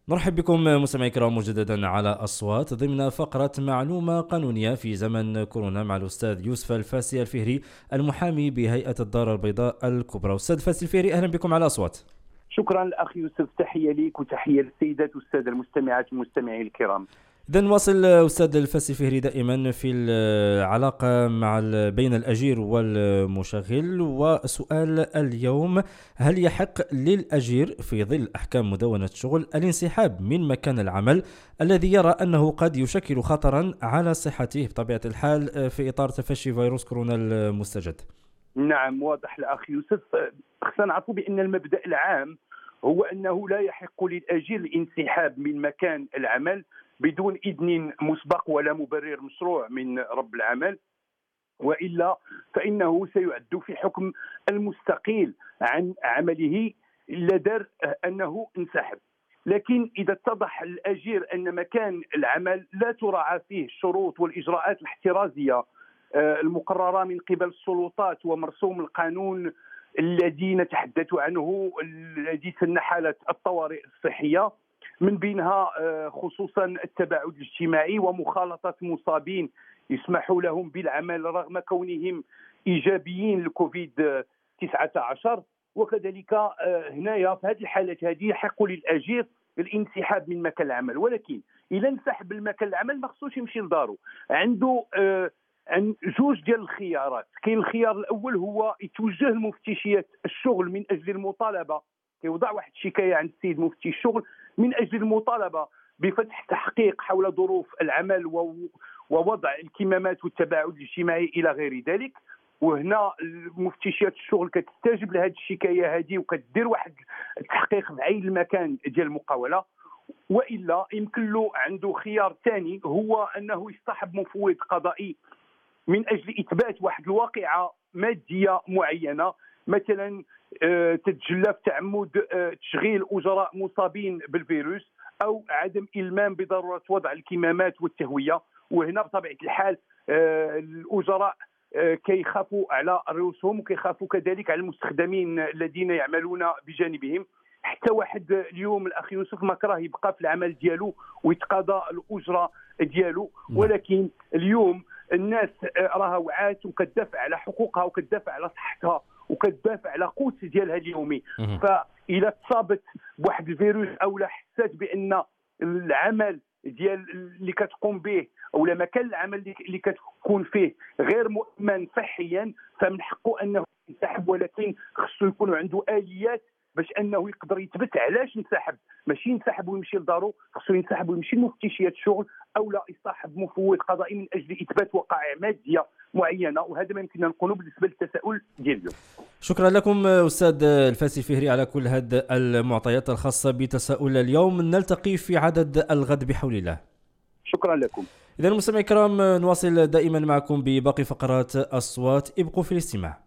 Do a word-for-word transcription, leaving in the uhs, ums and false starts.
نرحب بكم مستمعي الكرام مجددا على أصوات ضمن فقرة معلومة قانونية في زمن كورونا مع الأستاذ يوسف الفاسي الفهري المحامي بهيئة الدار البيضاء الكبرى. أستاذ الفاسي الفهري، أهلا بكم على أصوات. شكرا الأخ يوسف، تحية ليك وتحية للسيدات والسادة المستمعات والمستمعين الكرام. إذا نواصل أستاذ الفاسي الفهري دائما في العلاقة مع بين الأجير والمشغل، وسؤال اليوم: هل يحق للأجير في ظل أحكام مدونة الشغل الانسحاب من مكان العمل الذي يرى أنه قد يشكل خطرا على صحته بطبيعة الحال في إطار تفشي فيروس كورونا المستجد؟ نعم، واضح الأخ يوسف. خصنا نعرفوا بأن المبدأ العام هو أنه لا يحق للأجير الانسحاب من مكان العمل بدون إذن مسبق ولا مبرر مشروع من رب العمل، وإلا فإنه سيعد في حكم المستقيل عن عمله إلا دار أنه انسحب. لكن إذا اتضح الأجير أن مكان العمل لا تراعى فيه الشروط والإجراءات الاحترازية المقررة من قبل السلطات ومرسوم القانون الذي نتحدث عنه، الذي سن حالة الطوارئ الصحية، من بينها خصوصا التباعد الاجتماعي ومخالطة مصابين يسمح لهم بالعمل رغم كونهم إيجابيين لكوفيد تسعة عشر. وكذلك هنايا في هذه الحالات هذه يحق للأجير الانسحاب من مكان العمل، ولكن إذا انسحب من مكان العمل ما خصوش يمشي لدارو. عنده عن جوج ديال الخيارات. كاين الخيار الاول هو يتوجه لمفتشيات الشغل من اجل المطالبه، يوضع واحد الشكايه عند السيد مفتي الشغل من اجل المطالبه بفتح تحقيق حول ظروف العمل ووضع الكمامات والتباعد الاجتماعي الى غير ذلك. وهنا مفتشيات الشغل كتستجب لهذه الشكايه هذه وكتدير واحد التحقيق بعين المكان ديال المقاوله. والا يمكن له عنده خيار ثاني، هو انه يصطحب مفوض قضائي من اجل اثبات واحد الواقعه ماديه معينه، مثلا تتجلى في تعمد تشغيل اجراء مصابين بالفيروس او عدم المام بضروره وضع الكمامات والتهويه. وهنا بطبيعه الحال الاجراء كيخافوا على رؤوسهم وكيخافوا كذلك على المستخدمين الذين يعملون بجانبهم. حتى واحد اليوم الاخ يوسف ما كراه يبقى في العمل ديالو ويتقاضى الاجره ديالو، ولكن اليوم الناس راها وعات وكتدافع على حقوقها وكتدافع على صحتها وكتدافع على قوت ديالها اليومي. فإذا تصابت بواحد الفيروس او لا حسات بان العمل ديال اللي كتقوم به او مكان العمل اللي كتكون فيه غير مؤمن صحيا، فمن حقه انه ينسحب، ولكن خصو يكون عنده اليات باش انه يقدر يثبت علاش انسحب. ماشي ينسحب ويمشي لدارو، خصو ينسحب ويمشي لمفتشيات الشغل او لا يصاحب مفوض قضائي من اجل اثبات وقائع ماديه معينه. وهذا ما يمكننا نقولوا بالنسبه للتساؤل ديالو. شكرا لكم استاذ الفاسي الفهري على كل هذه المعطيات الخاصه بتساؤل اليوم. نلتقي في عدد الغد بحول الله. شكرا لكم. اذا مستمعي الكرام، نواصل دائما معكم بباقي فقرات اصوات، ابقوا في الاستماع.